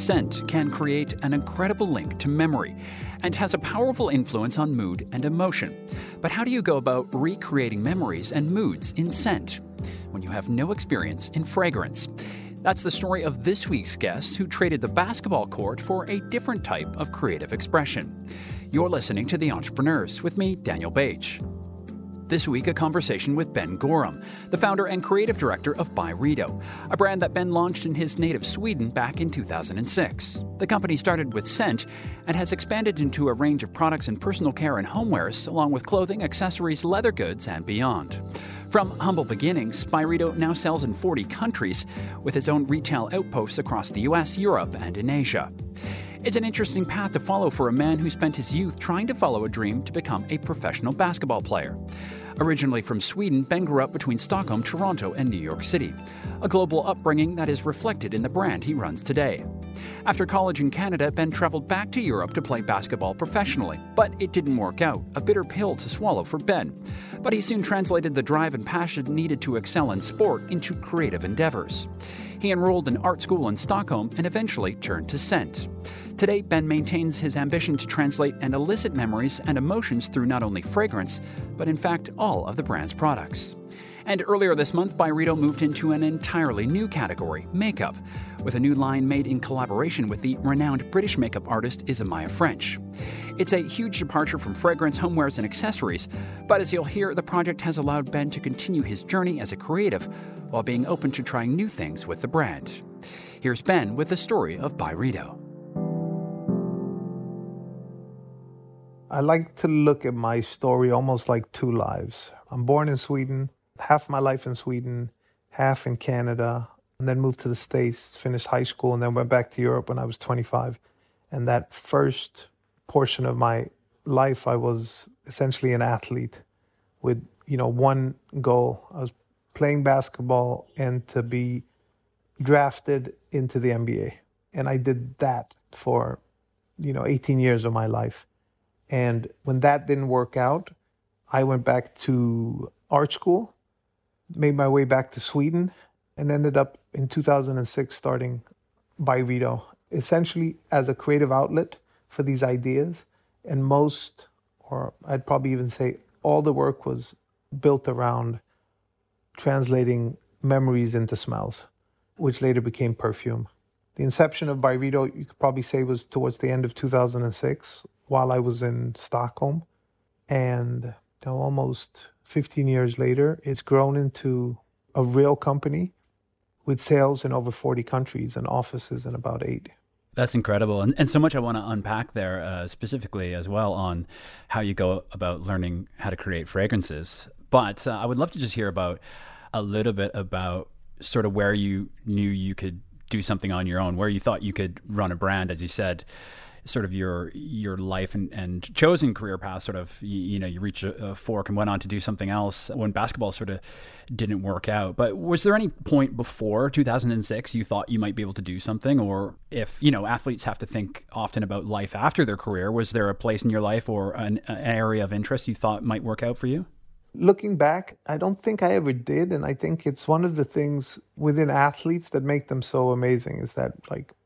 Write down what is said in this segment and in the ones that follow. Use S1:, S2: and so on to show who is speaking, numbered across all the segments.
S1: Scent can create an incredible link to memory and has a powerful influence on mood and emotion. But how do you go about recreating memories and moods in scent when you have no experience in fragrance? That's the story of this week's guest who traded the basketball court for a different type of creative expression. You're listening to The Entrepreneurs with me, Daniel Bage. This week, a conversation with Ben Gorham, the founder and creative director of Byredo, a brand that Ben launched in his native Sweden back in 2006. The company started with scent and has expanded into a range of products in personal care and homewares, along with clothing, accessories, leather goods, and beyond. From humble beginnings, Byredo now sells in 40 countries, with its own retail outposts across the US, Europe, and in Asia. It's an interesting path to follow for a man who spent his youth trying to follow a dream to become a professional basketball player. Originally from Sweden, Ben grew up between Stockholm, Toronto, and New York City, a global upbringing that is reflected in the brand he runs today. After college in Canada, Ben traveled back to Europe to play basketball professionally, but it didn't work out, a bitter pill to swallow for Ben. But he soon translated the drive and passion needed to excel in sport into creative endeavors. He enrolled in art school in Stockholm and eventually turned to scent. Today, Ben maintains his ambition to translate and elicit memories and emotions through not only fragrance, but in fact all of the brand's products. And earlier this month, Byredo moved into an entirely new category, makeup, with a new line made in collaboration with the renowned British makeup artist Isamaya French. It's a huge departure from fragrance, homewares, and accessories, but as you'll hear, the project has allowed Ben to continue his journey as a creative while being open to trying new things with the brand. Here's Ben with the story of Byredo.
S2: I like to look at my story almost like two lives. I'm born in Sweden, half my life in Sweden, half in Canada, and then moved to the States, finished high school, and then went back to Europe when I was 25. And that first portion of my life, I was essentially an athlete with, one goal. I was playing basketball and to be drafted into the NBA. And I did that for, 18 years of my life. And when that didn't work out, I went back to art school, made my way back to Sweden, and ended up in 2006 starting Byredo, essentially as a creative outlet for these ideas. And most, or I'd probably even say all the work was built around translating memories into smells, which later became perfume. The inception of Byredo, you could probably say, was towards the end of 2006, while I was in Stockholm. And almost 15 years later, it's grown into a real company with sales in over 40 countries and offices in about 8.
S1: That's incredible. And so much I want to unpack there, specifically as well on how you go about learning how to create fragrances. But I would love to just hear about a little bit about sort of where you knew you could do something on your own, where you thought you could run a brand, as you said, sort of your life and chosen career path, sort of, you reached a fork and went on to do something else when basketball sort of didn't work out. But was there any point before 2006 you thought you might be able to do something? Or if, athletes have to think often about life after their career, was there a place in your life or an area of interest you thought might work out for you?
S2: Looking back, I don't think I ever did. And I think it's one of the things within athletes that make them so amazing is that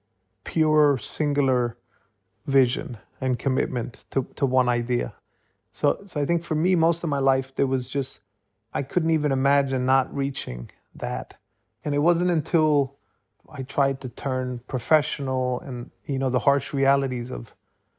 S2: pure, singular vision and commitment to one idea. So I think for me, most of my life, there was just, I couldn't even imagine not reaching that. And it wasn't until I tried to turn professional and, the harsh realities of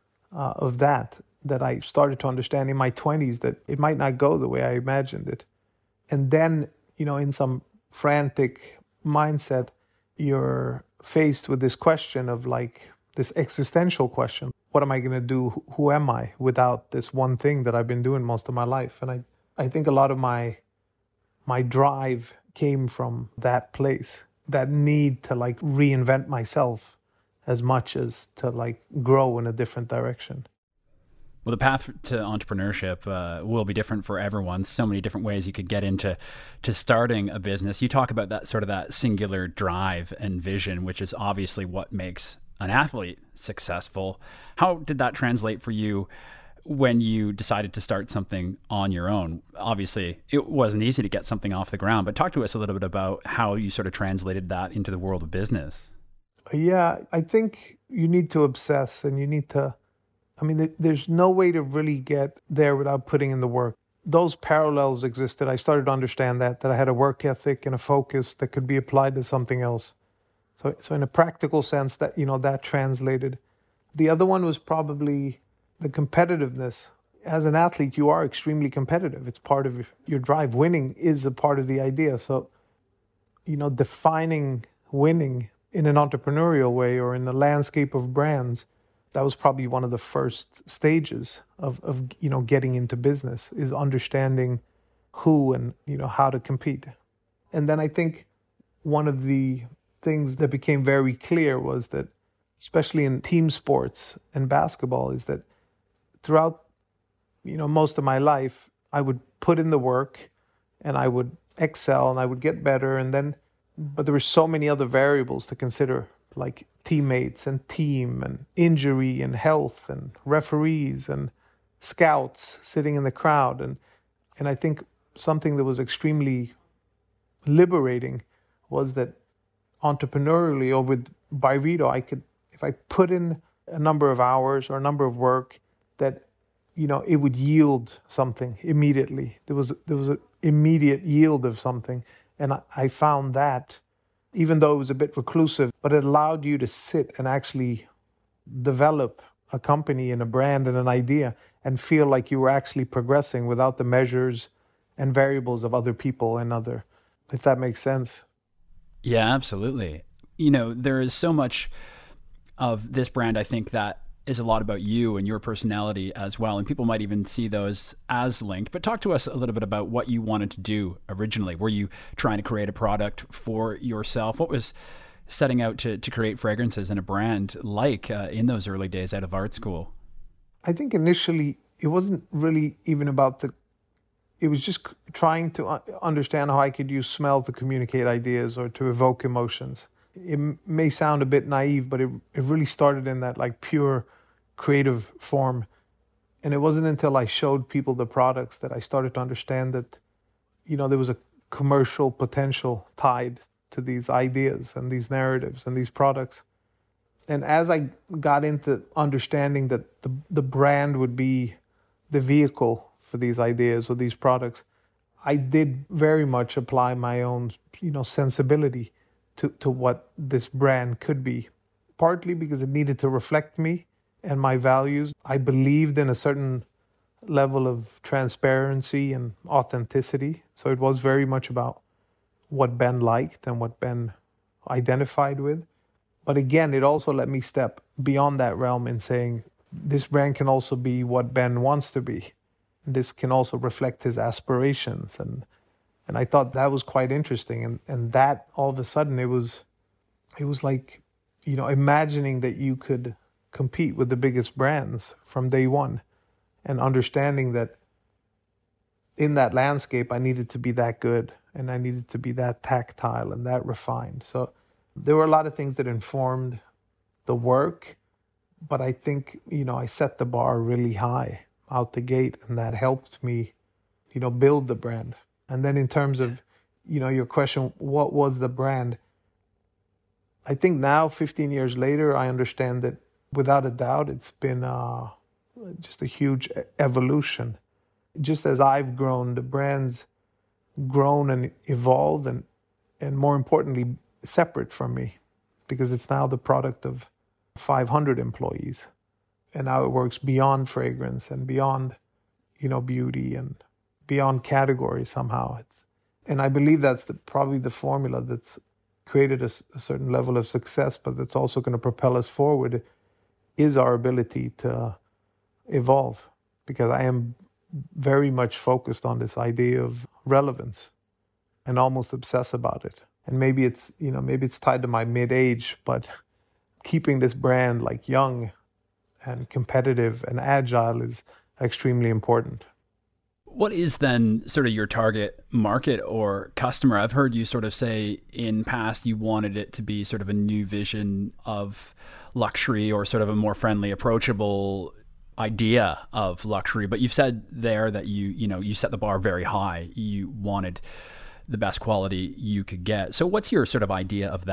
S2: that I started to understand in my 20s that it might not go the way I imagined it. And then, in some frantic mindset, you're faced with this question of this existential question. What am I going to do? Who am I without this one thing that I've been doing most of my life? And I think a lot of my drive came from that place, that need to reinvent myself as much as to grow in a different direction.
S1: Well, the path to entrepreneurship will be different for everyone. So many different ways you could get into starting a business. You talk about that sort of that singular drive and vision, which is obviously what makes an athlete successful. How did that translate for you when you decided to start something on your own? Obviously, it wasn't easy to get something off the ground, but talk to us a little bit about how you sort of translated that into the world of business.
S2: Yeah, I think you need to obsess and you need to, I mean, there's no way to really get there without putting in the work. Those parallels existed. I started to understand that I had a work ethic and a focus that could be applied to something else. So in a practical sense, that, that translated. The other one was probably the competitiveness. As an athlete, you are extremely competitive. It's part of your drive. Winning is a part of the idea. So, defining winning in an entrepreneurial way or in the landscape of brands, that was probably one of the first stages of getting into business, is understanding who and, how to compete. And then I think one of the things that became very clear was that, especially in team sports and basketball, is that throughout, most of my life, I would put in the work and I would excel and I would get better. But there were so many other variables to consider, like teammates and team and injury and health and referees and scouts sitting in the crowd. And I think something that was extremely liberating was that entrepreneurially or with Byredo, I could, if I put in a number of hours or a number of work, that, it would yield something immediately. There was an immediate yield of something. And I found that, even though it was a bit reclusive, but it allowed you to sit and actually develop a company and a brand and an idea and feel like you were actually progressing without the measures and variables of other people if that makes sense.
S1: Yeah, absolutely. There is so much of this brand, I think, that is a lot about you and your personality as well. And people might even see those as linked. But talk to us a little bit about what you wanted to do originally. Were you trying to create a product for yourself? What was setting out to create fragrances and a brand like in those early days out of art school?
S2: I think initially it wasn't really even about it was just trying to understand how I could use smell to communicate ideas or to evoke emotions. It may sound a bit naive, but it really started in that like pure creative form. And it wasn't until I showed people the products that I started to understand that, there was a commercial potential tied to these ideas and these narratives and these products. And as I got into understanding that the brand would be the vehicle for these ideas or these products, I did very much apply my own, sensibility to what this brand could be, partly because it needed to reflect me and my values. I believed in a certain level of transparency and authenticity. So it was very much about what Ben liked and what Ben identified with. But again, it also let me step beyond that realm in saying this brand can also be what Ben wants to be. This can also reflect his aspirations. And I thought that was quite interesting. And that all of a sudden it was like, imagining that you could compete with the biggest brands from day one and understanding that in that landscape, I needed to be that good and I needed to be that tactile and that refined. So there were a lot of things that informed the work, but I think, I set the bar really high out the gate, and that helped me, build the brand. And then in terms of, your question, what was the brand? I think now, 15 years later, I understand that without a doubt, it's been just a huge evolution. Just as I've grown, the brand's grown and evolved and more importantly, separate from me, because it's now the product of 500 employees. And now it works beyond fragrance and beyond, beauty and beyond categories somehow. And I believe that's probably the formula that's created a certain level of success, but that's also going to propel us forward, is our ability to evolve. Because I am very much focused on this idea of relevance and almost obsess about it. And maybe it's tied to my mid-age, but keeping this brand like young and competitive and agile is extremely important.
S1: What is then sort of your target market or customer? I've heard you sort of say in past you wanted it to be sort of a new vision of luxury or sort of a more friendly, approachable idea of luxury. But you've said there that you set the bar very high. You wanted the best quality you could get. So what's your sort of idea of that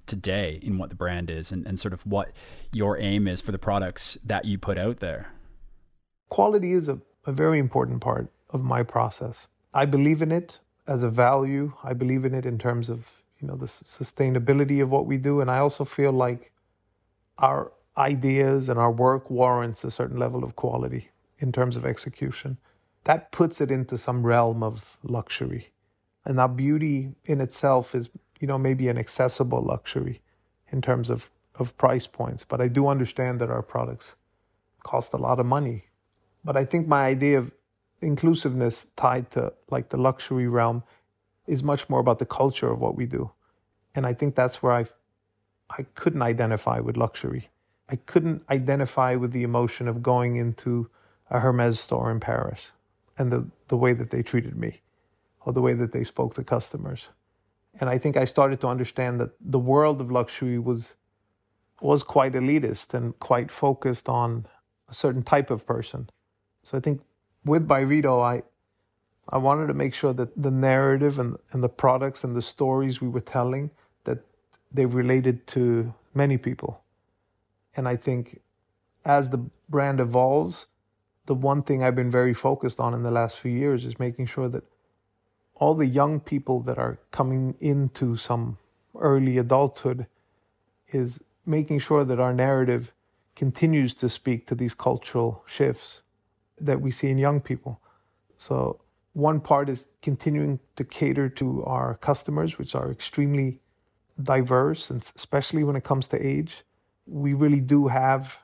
S1: today in what the brand is and sort of what your aim is for the products that you put out there?
S2: Quality is a very important part of my process. I believe in it as a value. I believe in it in terms of, the sustainability of what we do. And I also feel like our ideas and our work warrants a certain level of quality in terms of execution. That puts it into some realm of luxury. And now beauty in itself is, maybe an accessible luxury in terms of price points. But I do understand that our products cost a lot of money. But I think my idea of inclusiveness tied to like the luxury realm is much more about the culture of what we do. And I think that's where I couldn't identify with luxury. I couldn't identify with the emotion of going into a Hermès store in Paris and the way that they treated me or the way that they spoke to customers. And I think I started to understand that the world of luxury was quite elitist and quite focused on a certain type of person. So I think with Byredo, I wanted to make sure that the narrative and the products and the stories we were telling, that they related to many people. And I think as the brand evolves, the one thing I've been very focused on in the last few years is making sure that all the young people that are coming into some early adulthood is making sure that our narrative continues to speak to these cultural shifts that we see in young people. So one part is continuing to cater to our customers, which are extremely diverse, and especially when it comes to age. We really do have,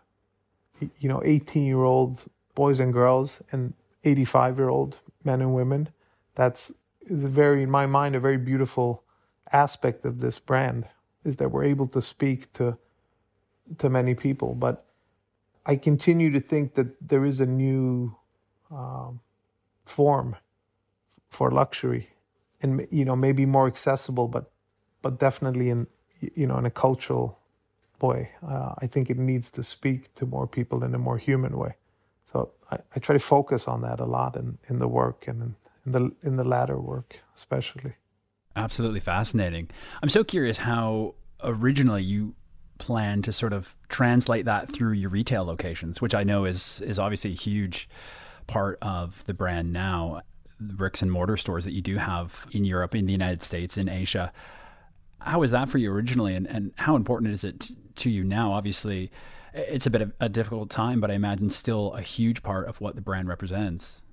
S2: 18-year-old boys and girls and 85-year-old men and women. That's in my mind, a very beautiful aspect of this brand, is that we're able to speak to many people. But I continue to think that there is a new form for luxury, and maybe more accessible, but definitely in a cultural way. I think it needs to speak to more people in a more human way. So I try to focus on that a lot in the work and in the latter work especially.
S1: Absolutely fascinating. I'm so curious how originally you plan to sort of translate that through your retail locations, which I know is obviously a huge part of the brand now, the bricks and mortar stores that you do have in Europe, in the United States, in Asia. How was that for you originally, and how important is it to you now? Obviously, it's a bit of a difficult time, but I imagine still a huge part of what the brand represents.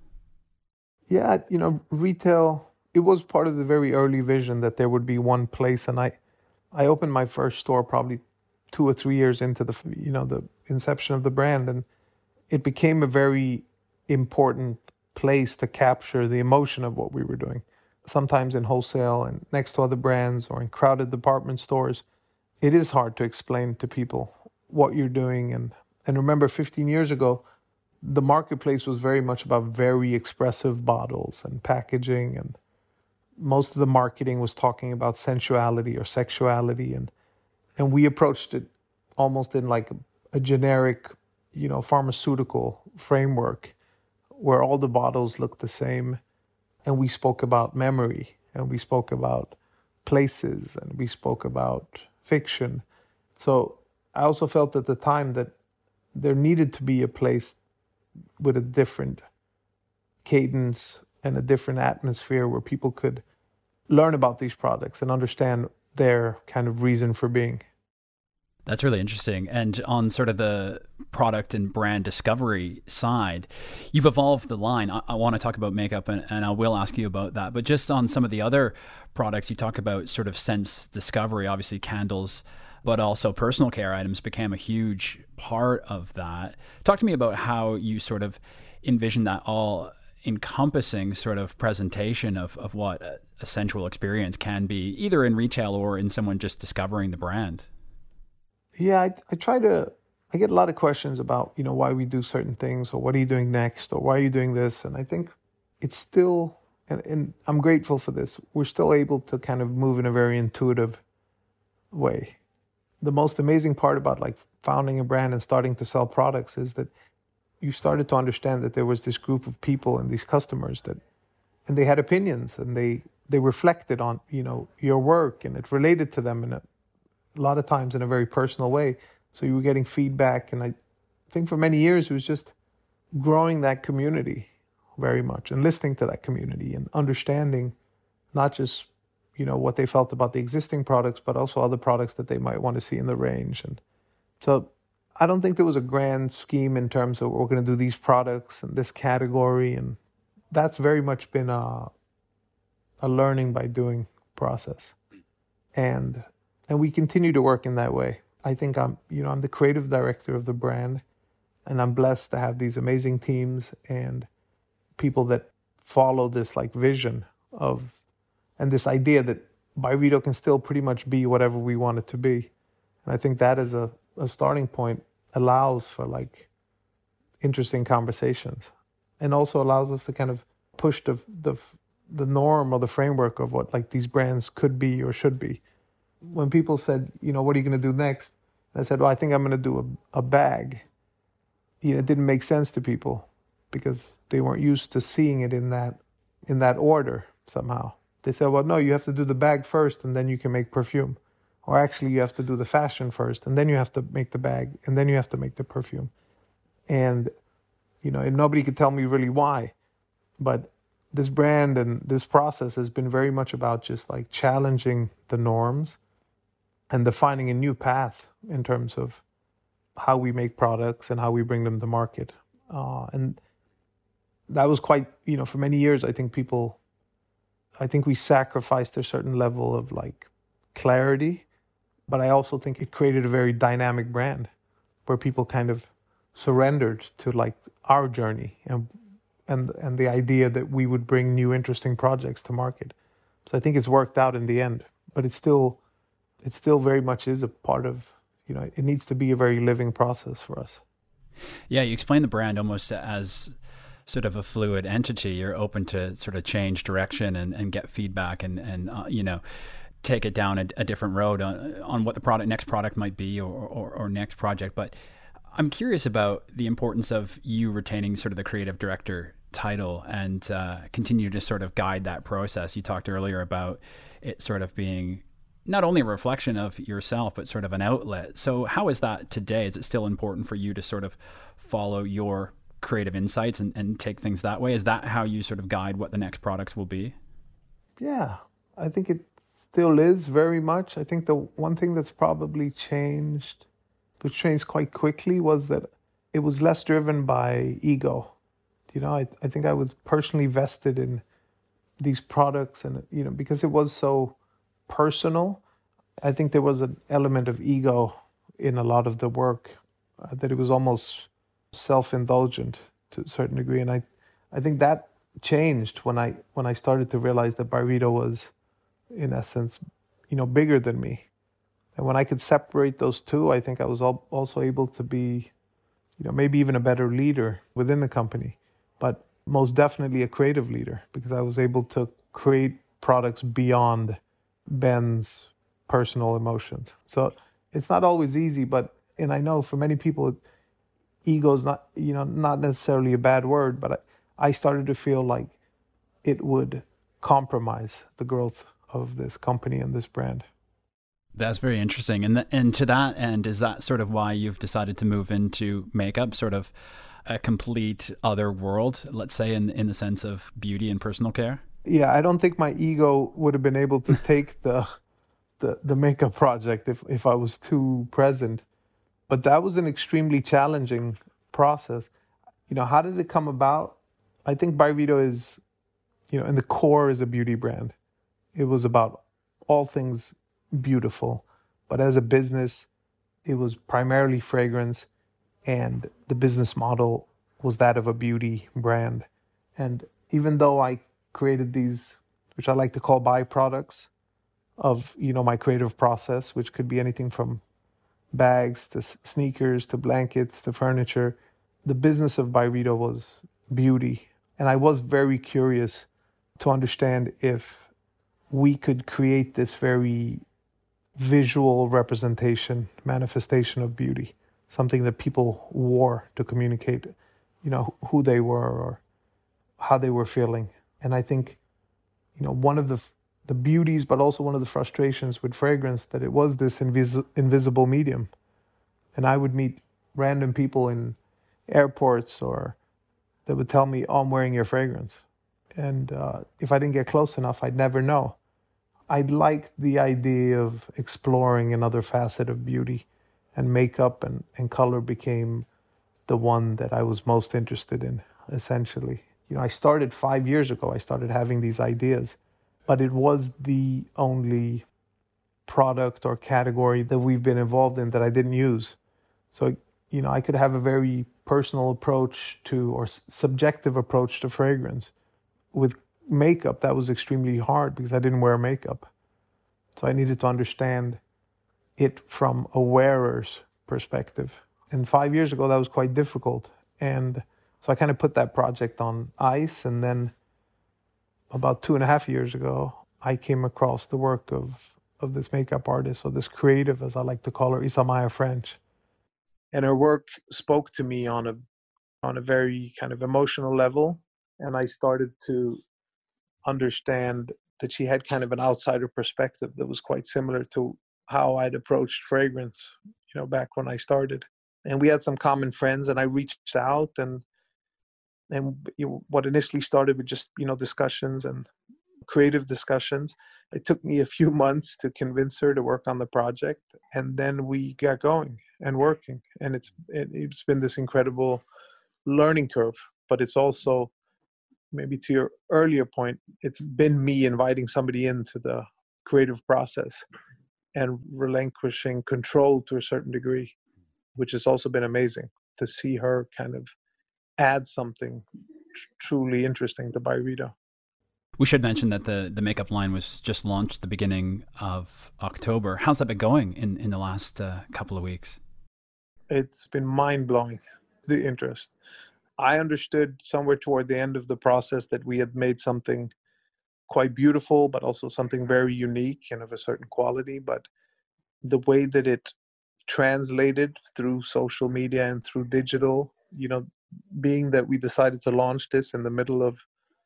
S2: Yeah, retail, it was part of the very early vision that there would be one place. And I opened my first store probably 2 or 3 years into the inception of the brand. And it became a very important place to capture the emotion of what we were doing. Sometimes in wholesale and next to other brands or in crowded department stores, it is hard to explain to people what you're doing. And remember, 15 years ago, the marketplace was very much about very expressive bottles and packaging, and most of the marketing was talking about sensuality or sexuality, and we approached it almost in like a generic, pharmaceutical framework where all the bottles looked the same, and we spoke about memory, and we spoke about places, and we spoke about fiction. So I also felt at the time that there needed to be a place with a different cadence and a different atmosphere where people could learn about these products and understand their kind of reason for being.
S1: That's really interesting. And on sort of the product and brand discovery side, you've evolved the line. I want to talk about makeup, and I will ask you about that. But just on some of the other products, you talk about sort of sense discovery, obviously candles, but also personal care items became a huge part of that. Talk to me about how you sort of envision that all encompassing sort of presentation of what a sensual experience can be, either in retail or in someone just discovering the brand.
S2: Yeah, I get a lot of questions about, why we do certain things, or what are you doing next, or why are you doing this? And I think it's still, and I'm grateful for this, we're still able to kind of move in a very intuitive way. The most amazing part about like founding a brand and starting to sell products is that you started to understand that there was this group of people and these customers and they had opinions, and they reflected on, your work, and it related to them in a a lot of times in a very personal way. So you were getting feedback. And I think for many years, it was just growing that community very much and listening to that community and understanding not just, what they felt about the existing products, but also other products that they might want to see in the range. And so I don't think there was a grand scheme in terms of we're going to do these products and this category. And that's very much been a learning by doing process. And we continue to work in that way. I think I'm the creative director of the brand, and I'm blessed to have these amazing teams and people that follow this vision of, and this idea that Byredo can still pretty much be whatever we want it to be. And I think that is a starting point, allows for interesting conversations, and also allows us to kind of push the norm or the framework of what these brands could be or should be. When people said, what are you going to do next? I said, well, I think I'm going to do a bag. It didn't make sense to people because they weren't used to seeing it in that order somehow. They said, well, no, you have to do the bag first and then you can make perfume. Or actually you have to do the fashion first and then you have to make the bag and then you have to make the perfume. And, and nobody could tell me really why. But this brand and this process has been very much about just challenging the norms and defining a new path in terms of how we make products and how we bring them to market. And that was quite, for many years, I think we sacrificed a certain level of clarity, but I also think it created a very dynamic brand where people kind of surrendered to our journey and the idea that we would bring new interesting projects to market. So I think it's worked out in the end, but it still very much is a part of, it needs to be a very living process for us.
S1: Yeah, you explain the brand almost as sort of a fluid entity. You're open to sort of change direction and get feedback and take it down a different road on what the next product might be or next project. But I'm curious about the importance of you retaining sort of the creative director title and continue to sort of guide that process. You talked earlier about it sort of being not only a reflection of yourself, but sort of an outlet. So how is that today? Is it still important for you to sort of follow your creative insights and take things that way? Is that how you sort of guide what the next products will be?
S2: Yeah, I think it still is very much. I think the one thing that's probably changed, which changed quite quickly, was that it was less driven by ego. I think I was personally vested in these products and, because it was so personal, I think there was an element of ego in a lot of the work, that it was almost self-indulgent to a certain degree. And I think that changed when I started to realize that Byredo was, in essence, bigger than me. And when I could separate those two, I think I was also able to be, maybe even a better leader within the company, but most definitely a creative leader, because I was able to create products beyond Ben's personal emotions. So it's not always easy, and I know for many people, ego is not necessarily a bad word, but I started to feel like it would compromise the growth of this company and this brand.
S1: That's very interesting. And to that end, is that sort of why you've decided to move into makeup, sort of a complete other world, let's say, in the sense of beauty and personal care?
S2: Yeah, I don't think my ego would have been able to take the makeup project if I was too present. But that was an extremely challenging process. How did it come about? I think Byredo is, in the core is a beauty brand. It was about all things beautiful. But as a business, it was primarily fragrance, and the business model was that of a beauty brand. And even though I created these, which I like to call byproducts of, my creative process, which could be anything from bags to sneakers to blankets to furniture, the business of Byredo was beauty. And I was very curious to understand if we could create this very visual representation, manifestation of beauty, something that people wore to communicate, who they were or how they were feeling. And I think, one of the beauties, but also one of the frustrations with fragrance, that it was this invisible medium. And I would meet random people in airports or that would tell me, oh, I'm wearing your fragrance. And if I didn't get close enough, I'd never know. I liked the idea of exploring another facet of beauty, and makeup and color became the one that I was most interested in, essentially. I started 5 years ago. I started having these ideas, but it was the only product or category that we've been involved in that I didn't use. So, I could have a very personal approach to, or subjective approach to fragrance. With makeup, that was extremely hard because I didn't wear makeup. So I needed to understand it from a wearer's perspective. And 5 years ago, that was quite difficult. And so I kind of put that project on ice. And then about 2.5 years ago, I came across the work of this makeup artist, or this creative, as I like to call her, Isamaya French. And her work spoke to me on a very kind of emotional level. And I started to understand that she had kind of an outsider perspective that was quite similar to how I'd approached fragrance, back when I started. And we had some common friends, and I reached out, and what initially started with just, discussions and creative discussions. It took me a few months to convince her to work on the project, and then we got going and working. And it's been this incredible learning curve, but it's also, maybe to your earlier point, it's been me inviting somebody into the creative process and relinquishing control to a certain degree, which has also been amazing to see her kind of add something truly interesting to Byredo.
S1: We should mention that the makeup line was just launched the beginning of October. How's that been going in the last couple of weeks?
S2: It's been mind-blowing, the interest. I understood somewhere toward the end of the process that we had made something quite beautiful, but also something very unique and of a certain quality. But the way that it translated through social media and through digital, being that we decided to launch this in the middle of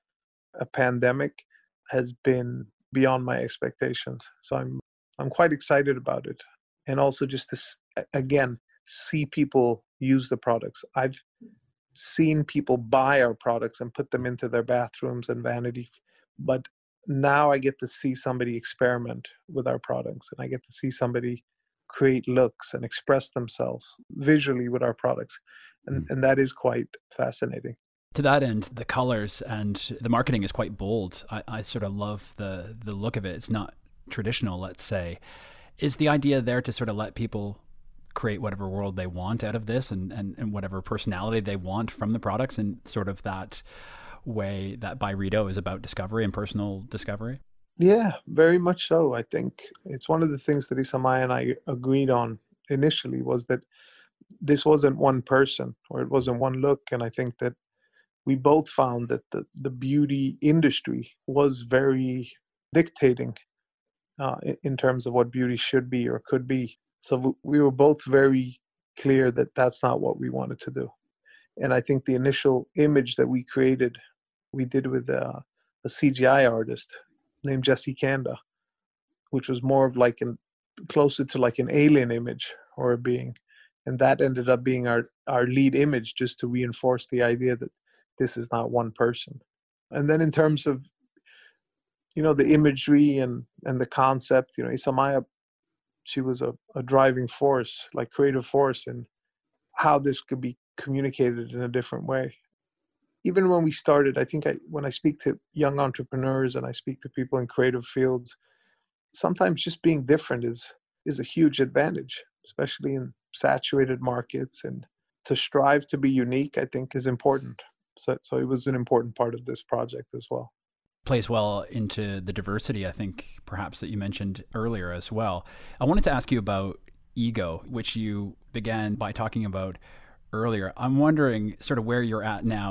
S2: a pandemic, has been beyond my expectations. So I'm quite excited about it. And also just to, again, see people use the products. I've seen people buy our products and put them into their bathrooms and vanity, but now I get to see somebody experiment with our products, and I get to see somebody create looks and express themselves visually with our products. And that is quite fascinating.
S1: To that end, the colors and the marketing is quite bold. I sort of love the look of it. It's not traditional, let's say. Is the idea there to sort of let people create whatever world they want out of this, and whatever personality they want from the products, and sort of that way that Byredo is about discovery and personal discovery?
S2: Yeah, very much so. I think it's one of the things that Isamaya and I agreed on initially, was that this wasn't one person, or it wasn't one look. And I think that we both found that the beauty industry was very dictating in terms of what beauty should be or could be. So we were both very clear that that's not what we wanted to do. And I think the initial image that we created, we did with a CGI artist named Jesse Kanda, which was more of like closer to like an alien image or a being. And that ended up being our lead image, just to reinforce the idea that this is not one person. And then in terms of, the imagery and the concept, Isamaya, she was a driving force, like creative force, in how this could be communicated in a different way. Even when we started, I think when I speak to young entrepreneurs and I speak to people in creative fields, sometimes just being different is a huge advantage, especially in saturated markets. And to strive to be unique, I think, is important. So it was an important part of this project as well.
S1: Plays well into the diversity, I think, perhaps, that you mentioned earlier as well. I wanted to ask you about ego, which you began by talking about earlier. I'm wondering sort of where you're at now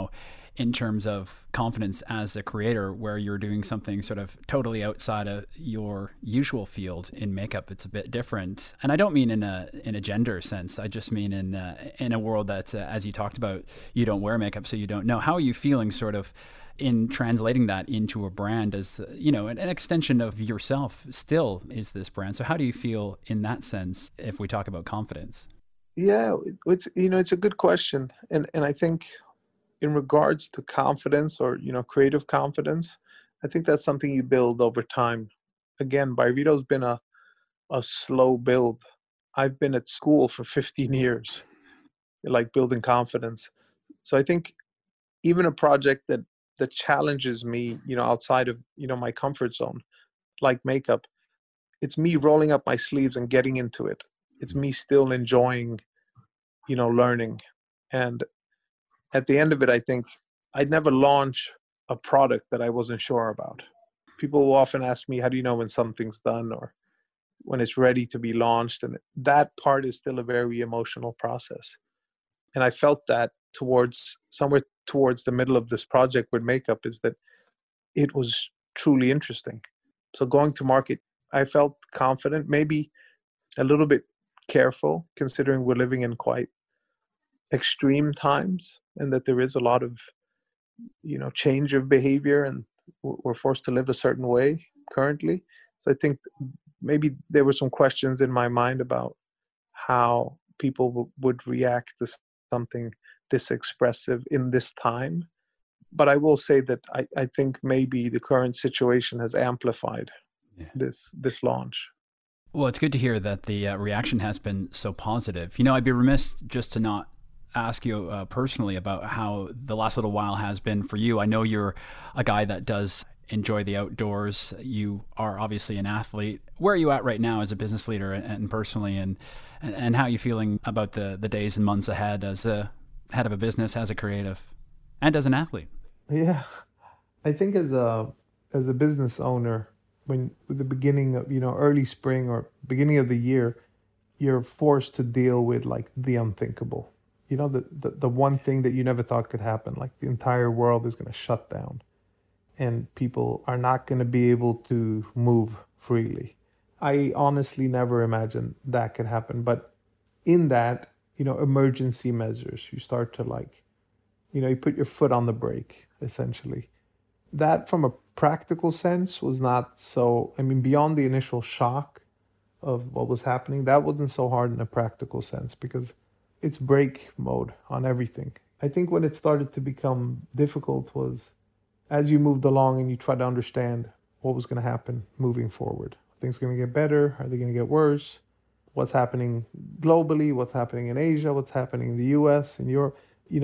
S1: in terms of confidence as a creator, where you're doing something sort of totally outside of your usual field in makeup. It's a bit different. And I don't mean in a gender sense. I just mean in a world that, as you talked about, you don't wear makeup, so you don't know. How are you feeling sort of in translating that into a brand as, an extension of yourself still is this brand? So how do you feel in that sense if we talk about confidence?
S2: Yeah, it's a good question. And I think in regards to confidence or, creative confidence, I think that's something you build over time. Again, Byredo's been a slow build. I've been at school for 15 years, like building confidence. So I think even a project that challenges me, outside of, my comfort zone, like makeup, it's me rolling up my sleeves and getting into it. It's me still enjoying, learning. And at the end of it, I think I'd never launch a product that I wasn't sure about. People will often ask me, how do you know when something's done or when it's ready to be launched? And that part is still a very emotional process. And I felt that somewhere towards the middle of this project with makeup, is that it was truly interesting. So going to market, I felt confident, maybe a little bit careful, considering we're living in quite extreme times and that there is a lot of, change of behavior, and we're forced to live a certain way currently. So I think maybe there were some questions in my mind about how people would react to something this expressive in this time. But I will say that I think maybe the current situation has amplified this launch.
S1: Well, it's good to hear that the reaction has been so positive. I'd be remiss just to not ask you personally about how the last little while has been for you. I know you're a guy that does enjoy the outdoors. You are obviously an athlete. Where are you at right now as a business leader and personally, and how are you feeling about the days and months ahead as a head of a business, as a creative, and as an athlete?
S2: Yeah, I think as a business owner, when with the beginning of, early spring or beginning of the year, you're forced to deal with like the unthinkable. The one thing that you never thought could happen, like the entire world is going to shut down and people are not going to be able to move freely. I honestly never imagined that could happen. But in that, emergency measures, you start to you put your foot on the brake, essentially. That from a practical sense was not so, beyond the initial shock of what was happening, that wasn't so hard in a practical sense because it's brake mode on everything. I think when it started to become difficult was as you moved along and you try to understand what was going to happen moving forward. Are things going to get better? Are they going to get worse? What's happening globally? What's happening in Asia? What's happening in the US and Europe?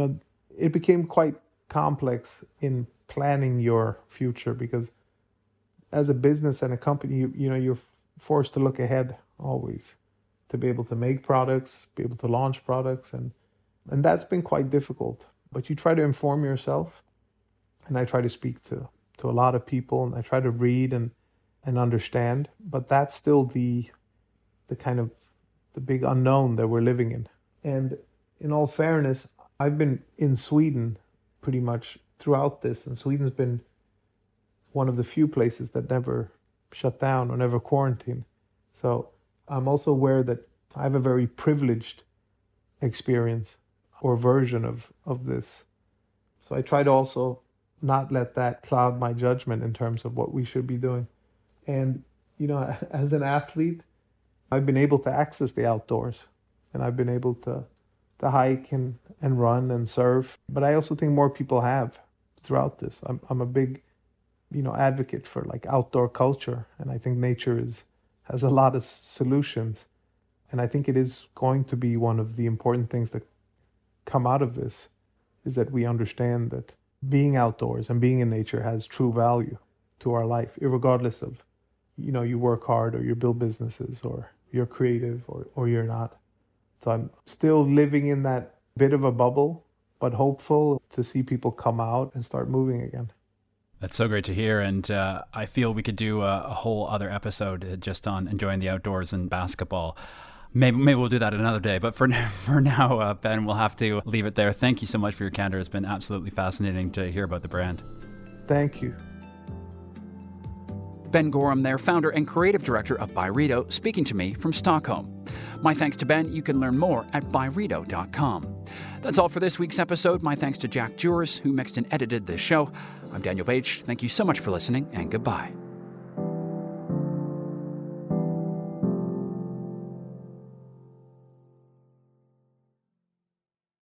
S2: It became quite complex in planning your future because as a business and a company, you're forced to look ahead always to be able to make products, be able to launch products. And that's been quite difficult. But you try to inform yourself. And I try to speak to a lot of people and I try to read and understand. But that's still the kind of the big unknown that we're living in. And in all fairness, I've been in Sweden pretty much throughout this. And Sweden's been one of the few places that never shut down or never quarantined. So I'm also aware that I have a very privileged experience or version of this. So I try to also not let that cloud my judgment in terms of what we should be doing. And, as an athlete, I've been able to access the outdoors and I've been able to hike and run and surf. But I also think more people have throughout this. I'm a big, advocate for like outdoor culture. And I think nature has a lot of solutions. And I think it is going to be one of the important things that come out of this is that we understand that being outdoors and being in nature has true value to our life, irregardless of, you work hard or you build businesses or you're creative or you're not. So I'm still living in that bit of a bubble, but hopeful to see people come out and start moving again.
S1: That's so great to hear. And I feel we could do a whole other episode just on enjoying the outdoors and basketball. Maybe we'll do that another day. But for now, Ben, we'll have to leave it there. Thank you so much for your candor. It's been absolutely fascinating to hear about the brand.
S2: Thank you.
S1: Ben Gorham there, founder and creative director of Byredo, speaking to me from Stockholm. My thanks to Ben. You can learn more at byredo.com. That's all for this week's episode. My thanks to Jack Jewers, who mixed and edited this show. I'm Daniel Page. Thank you so much for listening, and goodbye.